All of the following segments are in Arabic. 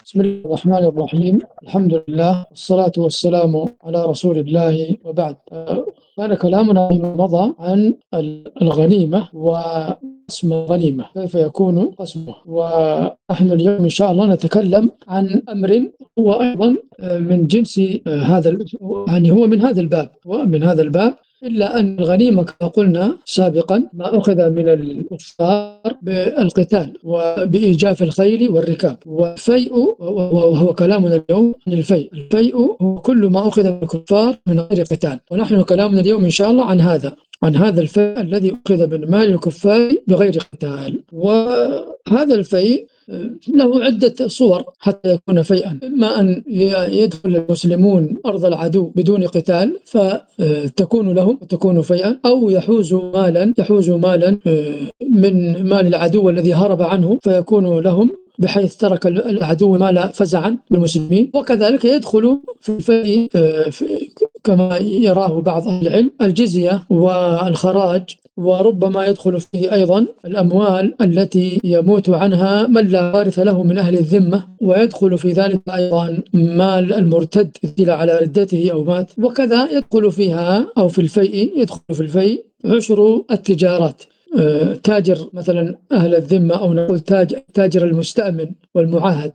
بسم الله الرحمن الرحيم. الحمد لله والصلاة والسلام على رسول الله وبعد. كان كلامنا فيما مضى عن الغنيمة وقسم الغنيمة، كيف يكون قسمه. ونحن اليوم إن شاء الله نتكلم عن أمر هو أيضا من جنس هذا، يعني هو من هذا الباب، إلا أن الغنيمة كما قلنا سابقا ما أخذ من الكفار بالقتال وبإيجاف الخيل والركاب. والفيء وهو كلامنا اليوم عن الفيء هو كل ما أخذ من الكفار من غير قتال، ونحن كلامنا اليوم إن شاء الله عن هذا الفيء الذي أخذ من مال الكفار بغير قتال. وهذا الفيء له عدة صور حتى يكون فيئا، إما أن يدخل المسلمون أرض العدو بدون قتال فتكون لهم وتكون فيئا، أو يحوز مالا من مال العدو الذي هرب عنه فيكون لهم، بحيث ترك العدو مال فزعا بالمسلمين. وكذلك يدخل في الفيء كما يراه بعض أهل العلم الجزية والخراج، وربما يدخل فيه أيضا الأموال التي يموت عنها من لا وارث له من أهل الذمة، ويدخل في ذلك أيضا مال المرتد إذا على ردته أو مات. وكذا يدخل فيها أو في الفيء عشر التجارات، تاجر مثلا أهل الذمة، أو نقول تاجر المستأمن والمعاهد،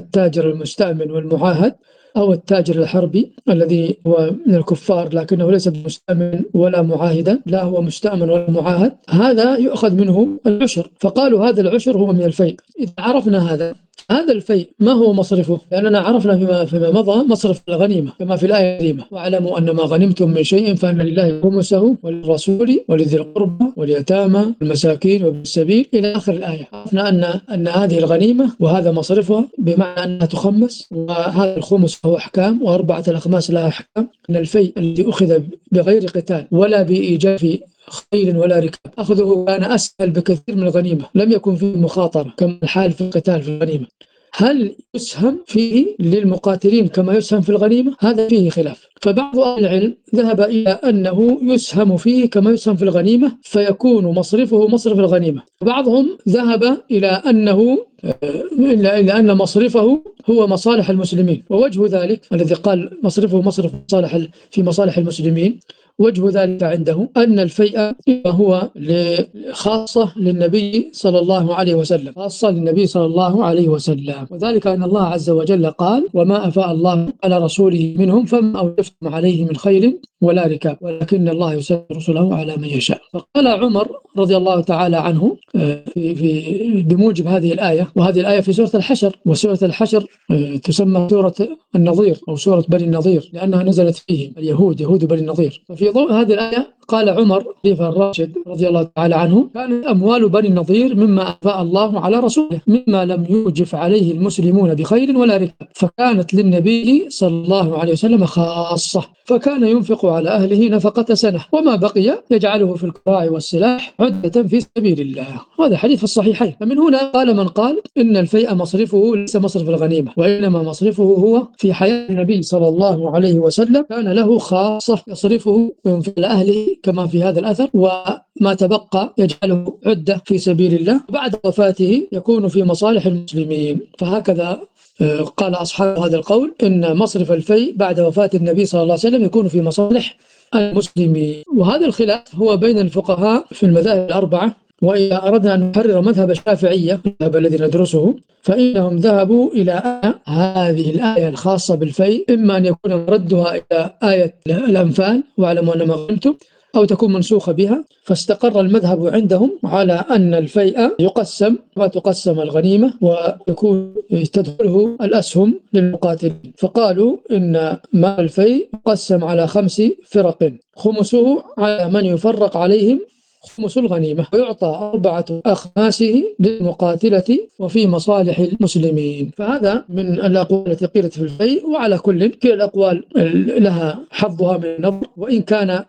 أو التاجر الحربي الذي هو من الكفار لكنه ليس بمستأمن ولا معاهدا، لا هو مستأمن ولا معاهد، هذا يؤخذ منه العشر. فقالوا هذا العشر هو من الفيء. إذا عرفنا هذا الفيء ما هو مصرفه، لأننا عرفنا فيما مضى مصرف الغنيمة كما في الآية الكريمة: واعلموا أن ما غنمتم من شيء فأن لله خمسه وللرسول ولذي القربى واليتامى والمساكين وابن السبيل إلى آخر الآية. عرفنا أن هذه الغنيمة وهذا مصرفها بمعنى أنها تخمس، وهذا الخمس هو أحكام، وأربعة الأخماس لها أحكام. أن الفيء الذي أخذ بغير قتال ولا بإيجاف خيل ولا ركاب أخذه كان أسهل بكثير من الغنيمة، لم يكن فيه مخاطرة كما الحال في القتال في الغنيمة. هل يسهم فيه للمقاتلين كما يسهم في الغنيمة؟ هذا فيه خلاف. فبعض أهل العلم ذهب إلى أنه يسهم فيه كما يسهم في الغنيمة فيكون مصرفه مصرف الغنيمة، وبعضهم ذهب إلى أن مصرفه هو مصالح المسلمين. ووجه ذلك الذي قال مصرفه مصرف في مصالح المسلمين، وجه ذلك عنده أن الفيء هو خاصة للنبي صلى الله عليه وسلم، وذلك أن الله عز وجل قال: وما أفاء الله على رسوله منهم فما أوجفتم عليه من خيل ولا ركاب ولكن الله يسلط رسله على من يشاء. فقال عمر رضي الله تعالى عنه بموجب هذه الآية، وهذه الآية في سورة الحشر، وسورة الحشر تسمى سورة النظير أو سورة بني النظير لأنها نزلت فيهم يهود بني النظير. ففي ضوء هذه الآية قال عمر خليفة الراشد رضي الله تعالى عنه: كانت أموال بني النظير مما أفاء الله على رسوله مما لم يوجف عليه المسلمون بخيل ولا ركاب، فكانت للنبي صلى الله عليه وسلم خاصة، فكان ينفق على أهله نفقة سنة، وما بقي يجعله في الكراع والسلاح عدة في سبيل الله. هذا حديث في الصحيحين. فمن هنا قال من قال إن الفيء مصرفه ليس مصرف الغنيمة، وإنما مصرفه هو في حياة النبي صلى الله عليه وسلم، كان له خاصة يصرفه وينفق على أهله كما في هذا الأثر، وما تبقى يجعله عدة في سبيل الله، وبعد وفاته يكون في مصالح المسلمين. فهكذا قال أصحاب هذا القول إن مصرف الفيء بعد وفاة النبي صلى الله عليه وسلم يكون في مصالح المسلمين. وهذا الخلاف هو بين الفقهاء في المذاهب الأربعة. وإذا أردنا أن نحرر مذهب الشافعية المذهب الذي ندرسه، فإنهم ذهبوا إلى أن هذه الآية الخاصة بالفيء إما أن يكون ردها إلى آية الأنفال: واعلموا أن ما غنمتم، أو تكون منسوخة بها. فاستقر المذهب عندهم على أن الفيء يقسم وتقسم الغنيمة ويكون تدخله الأسهم للمقاتلين. فقالوا إن مال الفيء يقسم على 5 فرق: خمسه على من يفرق عليهم خمس الغنيمة، ويعطى 4 أخماسه للمقاتلة وفي مصالح المسلمين. فهذا من الأقوال التي قيلت في الفيء. وعلى كل الأقوال لها حظها من النظر، وإن كان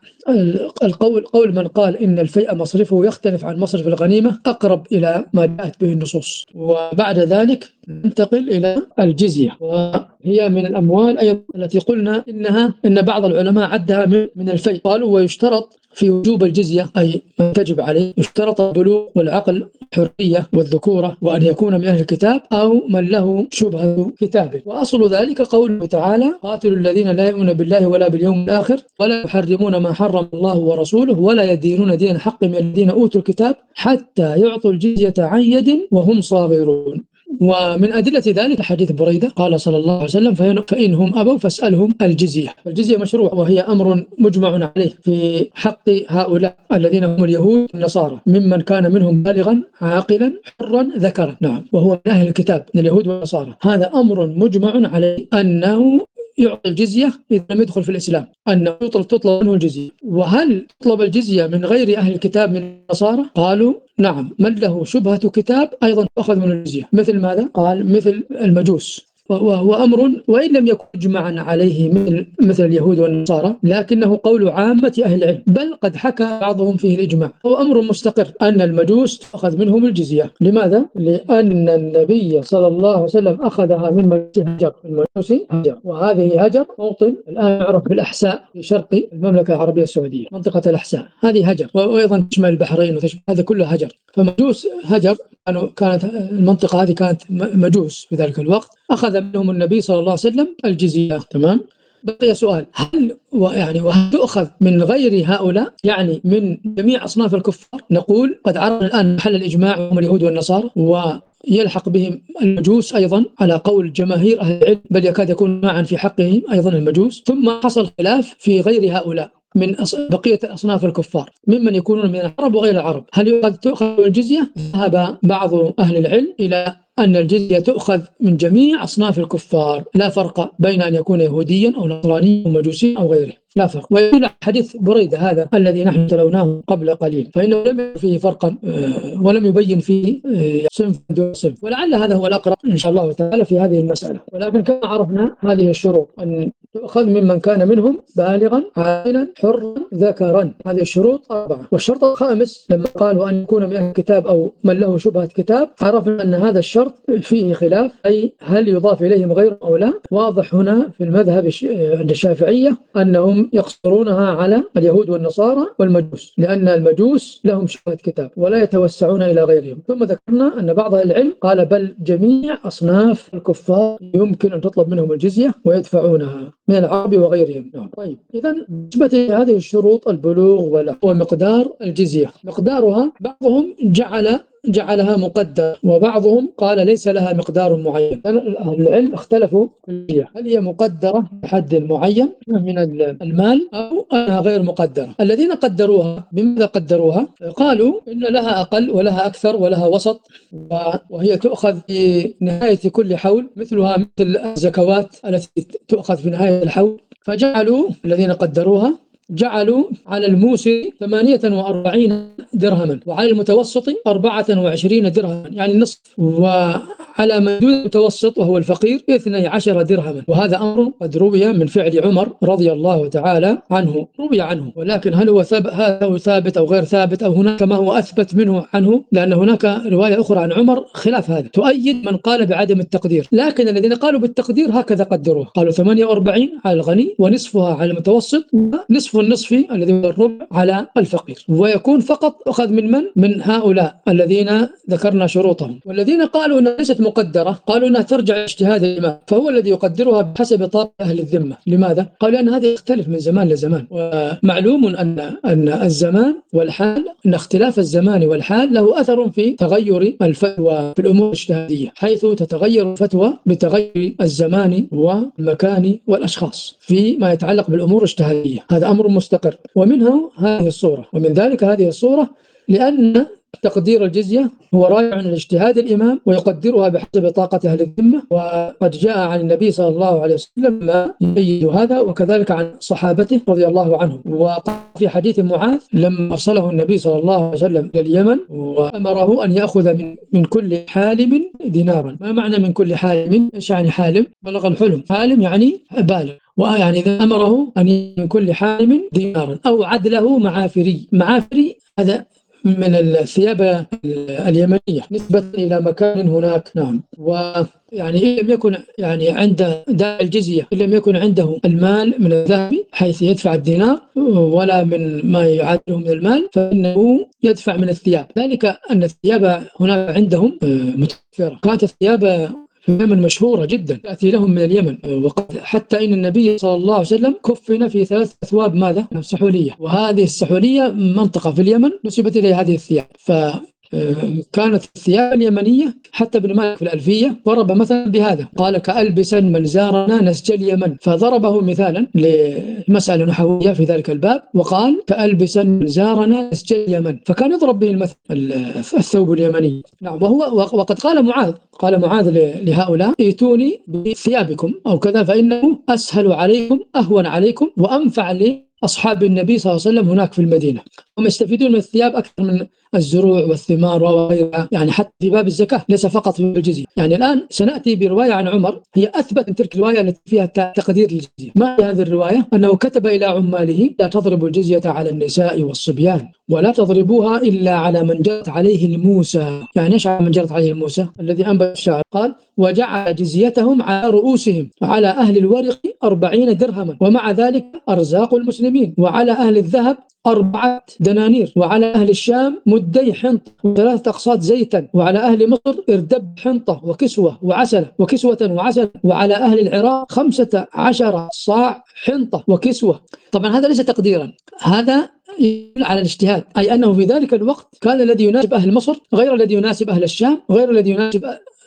قول من قال إن الفيء مصرفه يختلف عن مصرف الغنيمة أقرب إلى ما جاءت به النصوص. وبعد ذلك ننتقل إلى الجزية، وهي من الأموال أيضا التي قلنا إن بعض العلماء عدها من الفيء. قالوا: ويشترط في وجوب الجزية أي ما تجب عليه اشترط البلوغ والعقل والحرية والذكورة وأن يكون من أهل الكتاب أو من له شبهة كتابه. وأصل ذلك قوله تعالى: قاتلوا الذين لا يؤمنون بالله ولا باليوم الآخر ولا يحرمون ما حرم الله ورسوله ولا يدينون دين الحق من الذين أوتوا الكتاب حتى يعطوا الجزية عن يد وهم صاغرون. ومن أدلة ذلك حديث بريدة قال صلى الله عليه وسلم: فإنهم أبوا فاسألهم الجزية. الجزية مشروع وهي أمر مجمع عليه في حق هؤلاء الذين هم اليهود والنصارى ممن كان منهم بالغا عاقلا حرا ذكرا. نعم، وهو من أهل الكتاب من اليهود والنصارى. هذا أمر مجمع عليه أنه يعطي الجزية إذا لم يدخل في الإسلام، أنه تطلب منه الجزية. وهل تطلب الجزية من غير أهل الكتاب من النصارى؟ قالوا نعم، من له شبهة كتاب أيضا تأخذ من الجزية. مثل ماذا؟ قال مثل المجوس، وهو أمر وإن لم يكن مجمعا عليه مثل اليهود والنصارى، لكنه قول عامة أهل العلم، بل قد حكى بعضهم فيه الإجماع. هو أمر مستقر أن المجوس تأخذ منهم الجزية. لماذا؟ لأن النبي صلى الله عليه وسلم أخذها من مجوس هجر، وهذه هجر موطن الآن يعرف بالأحساء في شرق المملكة العربية السعودية، منطقة الأحساء هذه هجر، وأيضا تشمل البحرين هذا كله هجر. فمجوس هجر كانت المنطقة هذه كانت مجوس في ذلك الوقت، أخذ منهم النبي صلى الله عليه وسلم الجزية. تمام. بقي سؤال: وهل تؤخذ من غير هؤلاء، يعني من جميع أصناف الكفار؟ نقول قد عرفنا الآن محل الإجماع هم اليهود والنصارى، ويلحق بهم المجوس أيضا على قول جماهير أهل العلم، بل يكاد يكون معا في حقهم أيضا المجوس. ثم حصل خلاف في غير هؤلاء من بقية أصناف الكفار ممن يكونون من العرب وغير العرب، هل تؤخذ الجزية؟ ذهب بعض أهل العلم إلى أن الجزية تؤخذ من جميع أصناف الكفار، لا فرق بين أن يكون يهوديا أو نصرانيا أو مجوسيا أو غيره، لا فرق. ويقول حديث بريدة هذا الذي نحن تلوناه قبل قليل، فإنه لم يكن فيه فرقا ولم يبين فيه صنف دون صنف، ولعل هذا هو الأقرب إن شاء الله تعالى في هذه المسألة. ولكن كما عرفنا هذه الشروط أن تؤخذ ممن كان منهم بالغا عاقلا حرا ذكرا، هذه الشروط 4. والشرط الخامس لما قالوا أن يكون من أهل الكتاب أو من له شبهة كتاب، عرفنا أن هذا الشرط فيه خلاف، أي هل يضاف إليهم غير أو لا. واضح هنا في المذهب عند الشافعية أنهم يقصرونها على اليهود والنصارى والمجوس، لأن المجوس لهم شبهة كتاب ولا يتوسعون إلى غيرهم. ثم ذكرنا أن بعض العلم قال بل جميع أصناف الكفار يمكن أن تطلب منهم الجزية ويدفعونها من العرب وغيرهم. طيب، إذا بالنسبة هذه الشروط البلوغ ومقدار الجزية، مقدارها بعضهم جعلها مقدر، وبعضهم قال ليس لها مقدار معين. العلم اختلفوا فيها، هل هي مقدرة بحد معين من المال أو أنها غير مقدرة. الذين قدروها بماذا قدروها؟ قالوا إن لها أقل ولها أكثر ولها وسط، وهي تؤخذ في نهاية كل حول، مثلها مثل الزكوات التي تؤخذ في نهاية الحول. فجعلوا الذين قدروها جعلوا على الموسر 48 درهما، وعلى المتوسط 24 درهما يعني النصف، وعلى من دون المتوسط وهو الفقير 12 درهما. وهذا أمر قد روي من فعل عمر رضي الله تعالى عنه، روي عنه، ولكن هل هو ثابت أو غير ثابت أو هناك ما هو أثبت منه عنه؟ لأن هناك رواية أخرى عن عمر خلاف هذا تؤيد من قال بعدم التقدير، لكن الذين قالوا بالتقدير هكذا قدروه، قالوا 48 على الغني ونصفها على المتوسط ونصف النصف الذي هو الربع على الفقير، ويكون فقط أخذ من هؤلاء الذين ذكرنا شروطهم. والذين قالوا أنها ليست مقدرة قالوا أنها ترجع اجتهاد الإمام، فهو الذي يقدرها بحسب طاقة أهل الذمة. لماذا؟ قالوا أن هذا يختلف من زمان لزمان، ومعلوم أن الزمان والحال، أن اختلاف الزمان والحال له أثر في تغير الفتوى في الأمور الاجتهادية، حيث تتغير الفتوى بتغير الزمان والمكان والأشخاص فيما يتعلق بالأمور الاجتهادية. هذا أمر مستقر. ومنها هذه الصورة، ومن ذلك هذه الصورة لأن تقدير الجزية هو راجع عن الاجتهاد الإمام ويقدرها بحسب طاقة أهل الذمة، وقد جاء عن النبي صلى الله عليه وسلم ما يؤيد هذا، وكذلك عن صحابته رضي الله عنهم. وقال في حديث معاذ لما أرسله النبي صلى الله عليه وسلم إلى اليمن وأمره أن يأخذ من كل حالم دينارا. ما معنى من كل حالم؟ إيش يعني حالم؟ بلغ الحلم. حالم يعني بالغ، ويعني إذا أمره أن من كل حالم دينارا أو عدله معافري. معافري هذا من الثياب اليمنية نسبة إلى مكان هناك. نعم. ويعني إن لم يكن يعني عند دافع الجزية إن لم يكن عنده المال من الذهب حيث يدفع الدينار ولا من ما يعادله من المال، فإنه يدفع من الثياب. ذلك أن الثياب هناك عندهم متوفرة. كانت الثياب في اليمن مشهورة جدا، تأتي لهم من اليمن، وقد حتى إن النبي صلى الله عليه وسلم كفن في 3 أثواب ماذا؟ سحولية، وهذه السحولية منطقة في اليمن نسبت إليها هذه الثياب. كانت الثياب اليمنية حتى ابن مالك في الألفية ضرب مثلا بهذا، قال كألبسا من زارنا نسج اليمن، فضربه مثالا لمسألة نحوية في ذلك الباب، وقال كألبسا من زارنا نسج اليمن، فكان يضرب به المثل الثوب اليمني. نعم. وقد قال معاذ لهؤلاء ائتوني بثيابكم أو كذا فإنه أسهل عليكم أهون عليكم وأنفع لأصحاب النبي صلى الله عليه وسلم هناك في المدينة. هم يستفيدون من الثياب أكثر من الزروع والثمار وغيرها، يعني حتى في باب الزكاة ليس فقط في الجزية. يعني الآن سنأتي برواية عن عمر هي أثبت من تلك الرواية التي فيها تقدير للجزية. ما هي هذه الرواية؟ أنه كتب إلى عماله لا تضربوا الجزية على النساء والصبيان ولا تضربوها إلا على من جرت عليه الموسى. يعني إيش على من جرت عليه الموسى؟ الذي أنبت الشعر. قال وجعل جزيتهم على رؤوسهم، على أهل الورق 40 درهما، ومع ذلك أرزاق المسلمين، وعلى أهل الذهب 4 دنانير، وعلى أهل الشام مدي حنطة و3 أقساط زيتا، وعلى أهل مصر إردب حنطة وكسوة وعسل، وعلى أهل العراق 15 صاع حنطة وكسوة. طبعا هذا ليس تقديرا، هذا يدل على الاجتهاد، أي أنه في ذلك الوقت كان الذي يناسب أهل مصر غير الذي يناسب أهل الشام غير الذي يناسب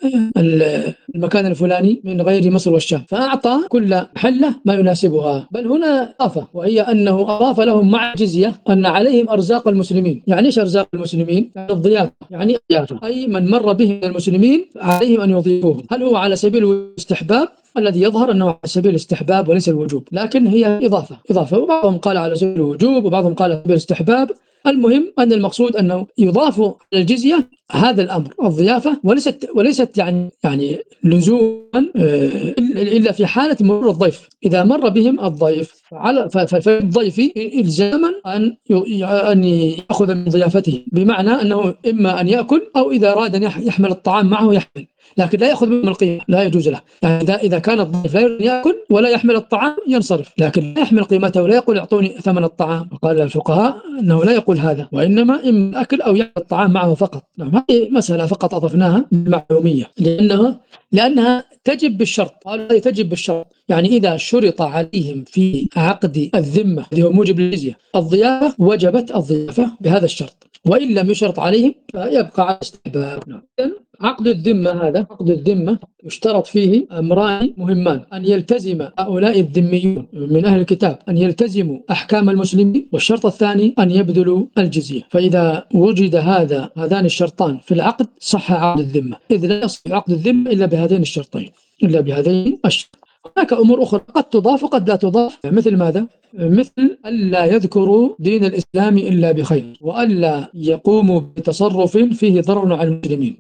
المكان الفلاني من غير مصر والشام، فأعطى كل حلة ما يناسبها. بل هنا أضاف، وهي أنه أضاف لهم مع الجزية أن عليهم أرزاق المسلمين. يعني إيش أرزاق المسلمين؟ يعني الضيافة، يعني الضيافة، أي من مر بهم المسلمين عليهم أن يضيفوهم. هل هو على سبيل الاستحباب؟ الذي يظهر أنه على سبيل الاستحباب وليس الوجوب، لكن هي إضافة، وبعضهم قال على سبيل الوجوب وبعضهم قال على سبيل الاستحباب. المهم أن المقصود أنه يضاف على الجزية هذا الأمر الضيافة، وليست يعني لزوما إلا في حالة مرور الضيف. إذا مر بهم الضيف فالضيف إلزاما أن يأخذ من ضيافته، بمعنى أنه إما أن يأكل أو إذا أراد أن يحمل الطعام معه يحمل، لكن لا يأخذ منهم القيمة، لا يجوز له. يعني إذا كان الضيف لا يأكل ولا يحمل الطعام ينصرف، لكن لا يحمل قيمته ولا يقول اعطوني ثمن الطعام. وقال الفقهاء أنه لا يقول هذا، وإنما إما أكل أو يحمل الطعام معه فقط. نعم. هذه مسألة فقط أضفناها بالمعلومية لأنها تجب بالشرط. قالوا تجب بالشرط، يعني إذا شرط عليهم في عقد الذمة اللي هو موجب للجزية الضيافة وجبت الضيافة بهذا الشرط، وإن لم يشرط عليهم فيبقى على استحباب. عقد الذمة يشترط فيه أمران مهمان: أن يلتزم هؤلاء الذميون من أهل الكتاب أن يلتزموا أحكام المسلمين، والشرط الثاني أن يبذلوا الجزية. فإذا وجد هذان الشرطان في العقد صح عقد الذمة، إذ لا يصح عقد الذمة إلا بهذين الشرطين، إلا بهذين الشرطين. هناك أمور أخرى قد تضاف وقد لا تضاف، مثل ماذا؟ مثل ألا يذكروا دين الإسلام إلا بخير، وألا يقوموا بتصرف فيه ضرر على المسلمين،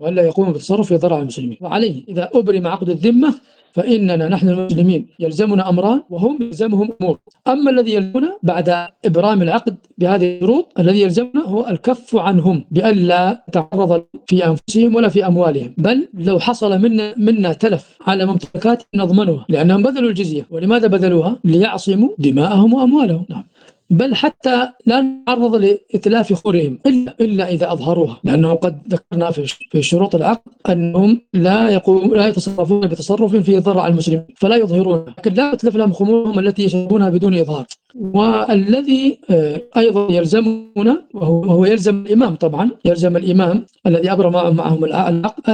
وعليه إذا أبرم عقد الذمة فإننا نحن المسلمين يلزمنا أمران وهم يلزمهم أمور. أما الذي يلزمنا بعد إبرام العقد بهذه الشروط، الذي يلزمنا هو الكف عنهم بألا تعرض في أنفسهم ولا في أموالهم، بل لو حصل منا تلف على ممتلكات نضمنها، لأنهم بذلوا الجزية. ولماذا بذلوها؟ ليعصموا دماءهم وأموالهم. نعم. بل حتى لا نتعرض لإتلاف خورهم إلا إذا أظهروها، لأنه قد ذكرنا في شروط العقد أنهم لا يتصرفون بتصرف فيه ضرر على المسلمين فلا يظهرون، لكن لا يتلف لهم خمورهم التي يشربونها بدون إظهار. والذي أيضا يلزمنا وهو يلزم الإمام، طبعا يلزم الإمام الذي أبرم معهم العقد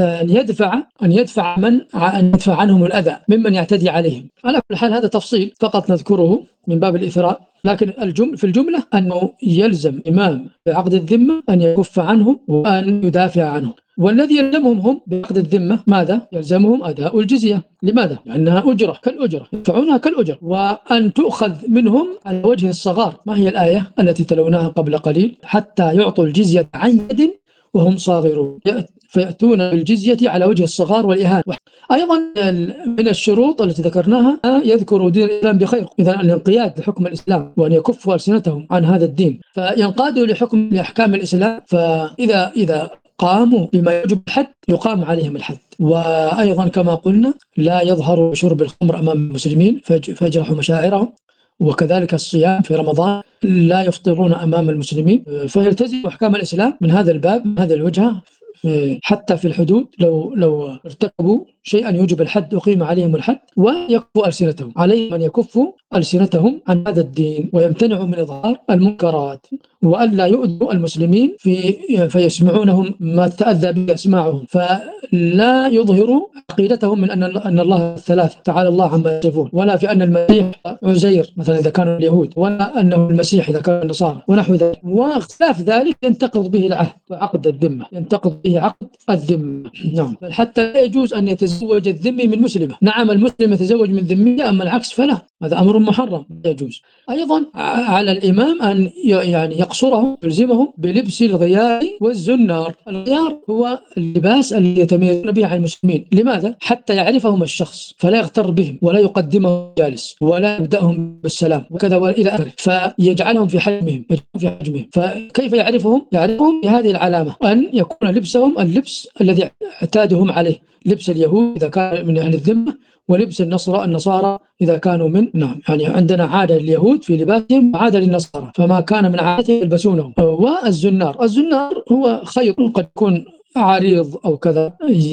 أن يدفع عنهم الأذى ممن يعتدي عليهم. على كل حال هذا تفصيل فقط نذكره من باب الإثراء، لكن في الجملة أنه يلزم إمام بعقد الذمة أن يكف عنهم وأن يدافع عنهم. والذي يلزمهم هم بعقد الذمة ماذا؟ يلزمهم أداء الجزية. لماذا؟ لأنها أجرة كالأجرة، يدفعونها كالأجرة، وأن تؤخذ منهم على وجه الصغار. ما هي الآية التي تلوناها قبل قليل؟ حتى يعطوا الجزية عن يد وهم صاغرون. فيأتون بالجزية على وجه الصغار والإهانة. أيضا من الشروط التي ذكرناها يذكر دين الإسلام بخير، إذا الانقياد لحكم الإسلام وأن يكفوا ألسنتهم عن هذا الدين، فينقادوا لأحكام الإسلام، فإذا قاموا بما يجب الحد يقام عليهم الحد. وأيضا كما قلنا لا يظهر شرب الخمر أمام المسلمين فيجرحوا مشاعرهم، وكذلك الصيام في رمضان لا يفطرون أمام المسلمين، فيلتزم أحكام الإسلام من هذا الباب، من هذه الوجهة. حتى في الحدود لو ارتكبوا شيئا يوجب الحد أقيم عليهم الحد، ويكفوا ألسنتهم، عليهم أن يكفوا ألسنتهم عن هذا الدين ويمتنعوا من إظهار المنكرات، وألا يؤذوا المسلمين فيسمعونهم ما تأذى به أسماعهم، فلا يظهروا عقيدتهم من أن الله الثلاث تعالى الله عما يصفون، ولا في أن المسيح عزير مثلا إذا كانوا اليهود، ولا أنه المسيح إذا كانوا النصارى ونحو ذلك. واختلاف ذلك ينتقض به العهد وعقد الذمة، ينتقض به عقد الذمة. نعم. حتى لا يجوز أن يتزوج الذمي من مسلمة. نعم المسلم يتزوج من ذمية، أما العكس فلا، هذا أمر محرم لا يجوز. أيضا على الإمام أن يعني يقصره، يلزمه بلبس الغيار والزنار. الغيار هو اللباس الذي يتميزون به عن المسلمين. لماذا؟ حتى يعرفهم الشخص فلا يغتر بهم ولا يقدمهم جالس ولا يبدأهم بالسلام وكذا وإلى آخره، فيجعلهم في حجمهم. فكيف يعرفهم؟ يعرفهم بهذه العلامة، أن يكون لبسهم اللبس الذي اعتادهم عليه، لبس اليهود إذا كان من أهل الذمة، ولبس النصارى إذا كانوا من يعني عندنا عادة لليهود في لباسهم وعادة للنصارى، فما كان من عادتهم يلبسونه. الزنار هو خيط قد يكون عريض أو كذا،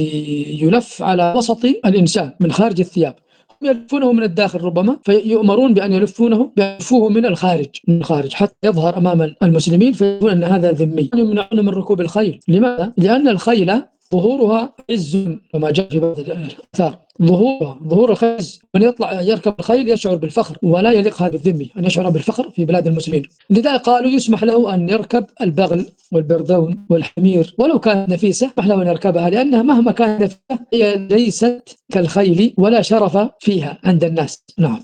يلف على وسط الإنسان من خارج الثياب، يلفونه من الداخل ربما، فيؤمرون بأن يلفوه من الخارج حتى يظهر أمام المسلمين، فيقول أن هذا ذمي. يمنعون من ركوب الخيل. لماذا؟ لأن الخيل ظهورها عز، كما جاء في بعض الآثار، ظهور الخيل، من يطلع يركب الخيل يشعر بالفخر، ولا يليق هذا الذمي أن يشعر بالفخر في بلاد المسلمين. لذلك قالوا يسمح له أن يركب البغل والبردون والحمير، ولو كانت نفيسة يسمح له أن يركبها، لأنها مهما كانت نفيسة هي ليست كالخيل ولا شرف فيها عند الناس. نعم.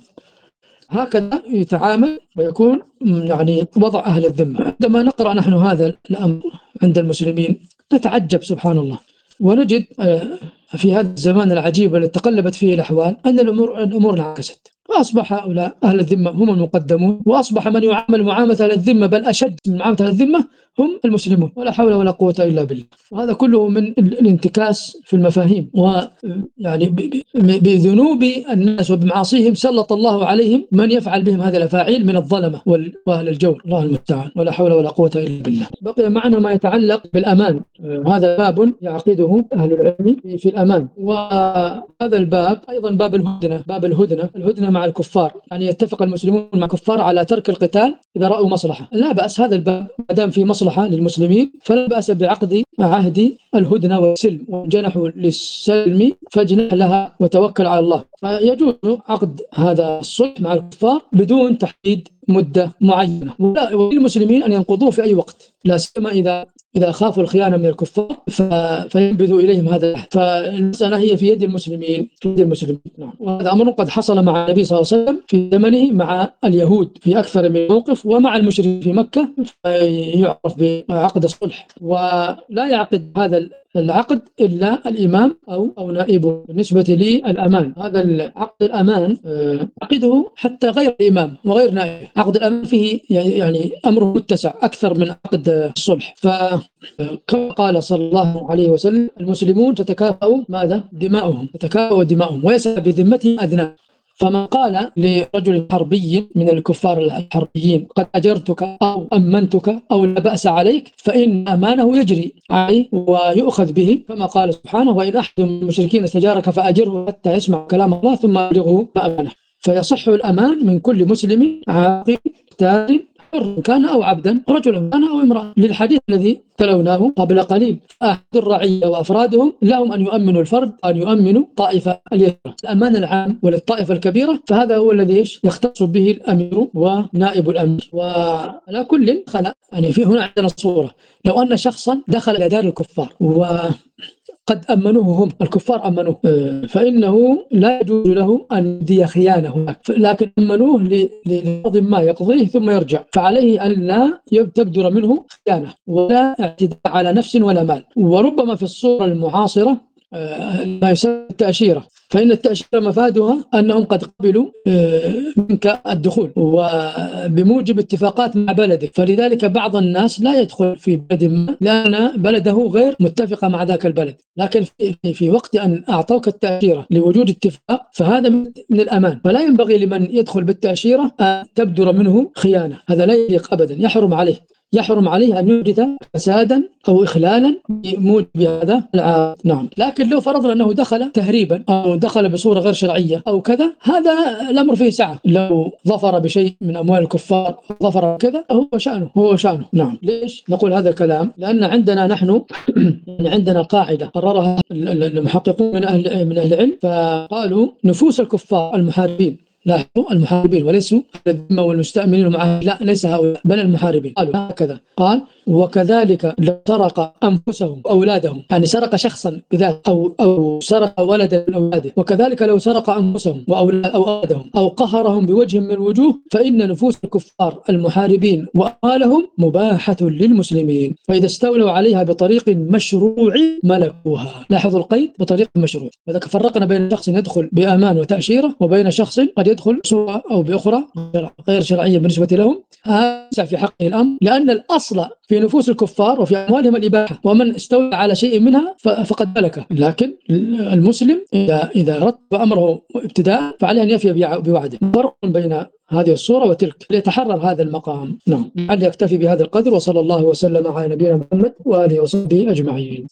هكذا يتعامل ويكون يعني وضع أهل الذمة. عندما نقرأ نحن هذا الأمر عند المسلمين نتعجب سبحان الله، ونجد في هذا الزمان العجيب الذي تقلبت فيه الأحوال أن الأمور انعكست، وأصبح هؤلاء أهل الذمة هم المقدمون، وأصبح من يعامل معاملة أهل الذمة بل أشد من معاملة أهل الذمة هم المسلمون، ولا حول ولا قوة إلا بالله. وهذا كله من الانتكاس في المفاهيم، ويعني بذنوب الناس وبمعاصيهم سلط الله عليهم من يفعل بهم هذه الأفاعيل من الظلمة وأهل الجور، الله المستعان، ولا حول ولا قوة إلا بالله. بقي معنا ما يتعلق بالأمان، وهذا باب يعقده أهل العلم في الأمان. وهذا الباب أيضا باب الهدنة مع الكفار، يعني يتفق المسلمون مع الكفار على ترك القتال إذا رأوا مصلحة، لا بأس. هذا الباب ما دام في مصلحة للمسلمين فلا بأس بعقد عهد الهدنة والسلم، وجنحوا للسلم فاجنح لها وتوكل على الله. فيجوز عقد هذا الصلح مع الكفار بدون تحديد مدة معينة، وللمسلمين أن ينقضوه في أي وقت، لا سيما إذا خافوا الخيانة من الكفار فينبذوا إليهم هذا العهد. فالمسألة هي في يد المسلمين. نعم. وهذا أمر قد حصل مع النبي صلى الله عليه وسلم في زمنه مع اليهود في أكثر من موقف، ومع المشركين في مكة يعرف بعقد الصلح، ولا يعقد هذا العقد إلا الإمام أو نائبه. بالنسبة للأمان، هذا العقد الأمان عقده حتى غير الإمام وغير نائب. عقد الأمان فيه يعني أمره متسع أكثر من عقد الصلح. فكما قال صلى الله عليه وسلم المسلمون تتكافأ دماؤهم ويسعى بذمته أدنى. فما قال لرجل حربي من الكفار الحربيين قد أجرتك أو أمنتك أو لا بأس عليك، فإن أمانه يجري عليه ويؤخذ به، كما قال سبحانه وإن أحد من المشركين استجارك فأجره حتى يسمع كلام الله ثم أبلغه مأمنه. فيصح الأمان من كل مسلم عاقل تار حر كان أو عبدا، رجلا كان أو امرأة، للحديث الذي تلوناه قبل قليل. أحد الرعية وأفرادهم لهم أن يؤمنوا الفرد، أن يؤمنوا طائفة اليسرى. الأمان العام وللطائفة الكبيرة فهذا هو الذي يختص به الأمير ونائب الأمير. وعلى كل خلق يعني في هنا عندنا صورة، لو أن شخصا دخل إلى دار الكفار قد أمنوه، هم الكفار أمنوه، فإنه لا يجوز له أن يدي خيانة، لكن أمنوه لقض ما يقضيه ثم يرجع، فعليه أن لا تبدر منه خيانة ولا اعتداء على نفس ولا مال. وربما في الصورة المعاصرة ما يسمى التأشيرة، فإن التأشيرة مفادها أنهم قد قبلوا منك الدخول وبموجب اتفاقات مع بلدك، فلذلك بعض الناس لا يدخل في بلد ما لأن بلده غير متفقة مع ذاك البلد، لكن في وقت أن أعطوك التأشيرة لوجود اتفاق فهذا من الأمان، فلا ينبغي لمن يدخل بالتأشيرة أن تبدر منه خيانة، هذا لا يليق أبدا، يحرم عليه أن يحدث فسادا أو إخلالا بموجب هذا العقد. نعم. لكن لو فرضنا أنه دخل تهريبا أو دخل بصورة غير شرعية أو كذا، هذا الأمر فيه سعة، لو ظفر بشيء من أموال الكفار ظفر كذا هو شأنه. نعم. ليش نقول هذا الكلام؟ لأن عندنا نحن عندنا قاعدة قررها المحققون من أهل العلم، فقالوا نفوس الكفار المحاربين، لاحظوا المحاربين وليسوا الذمة والمستأمنين والمعاهدين، لا ليس هؤلاء بل المحاربين، قالوا هكذا، قال وكذلك لو سرق أنفسهم وأولادهم، يعني سرق شخصا بذات أو سرق ولدا من أولاده، وكذلك لو سرق أنفسهم وأولادهم أو قهرهم بوجه من الوجوه، فإن نفوس الكفار المحاربين وأموالهم مباحة للمسلمين، فإذا استولوا عليها بطريق مشروع ملكوها. لاحظوا القيد بطريق مشروع، وإذا فرقنا بين شخص يدخل بأمان وتأشيرة وبين شخص قد يدخل بصورة أو بأخرى غير شرعية بالنسبة لهم، هذا في حقه الأمر، لأن الأصل في نفوس الكفار وفي أموالهم الإباحة، ومن استولى على شيء منها فقد ملكه. لكن المسلم إذا رتب أمره ابتداء فعليه أن يفي بوعده. فرق بين هذه الصورة وتلك ليتحرر هذا المقام. نعم. لعلي أكتفي بهذا القدر، وصلى الله وسلم على نبينا محمد وآله وصحبه أجمعين.